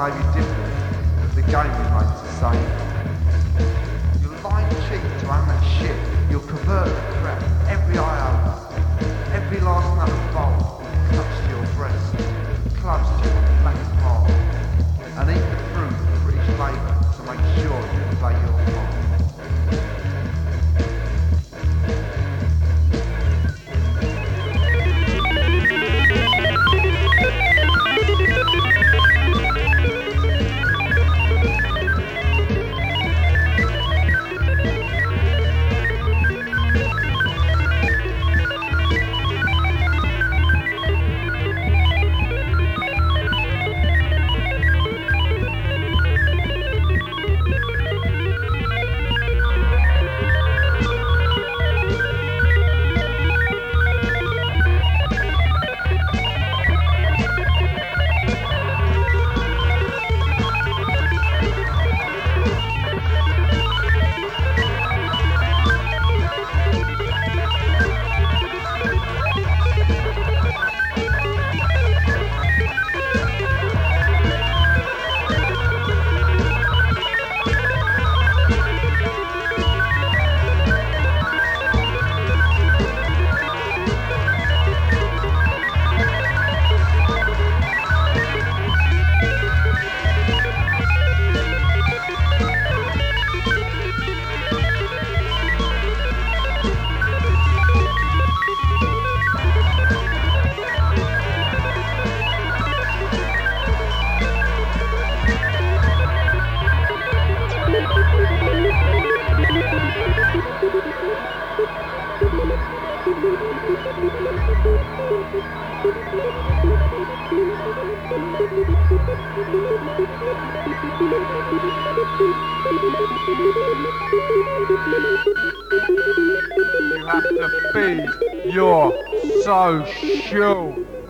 may be different, but the game remains the same. You'll lie and cheat to own that shit. You'll convert the crap, every iota, every last nut of gold clutched to your breast, close to your black heart, and eat the fruit of British labour to make sure you play your part. You have to feed your social.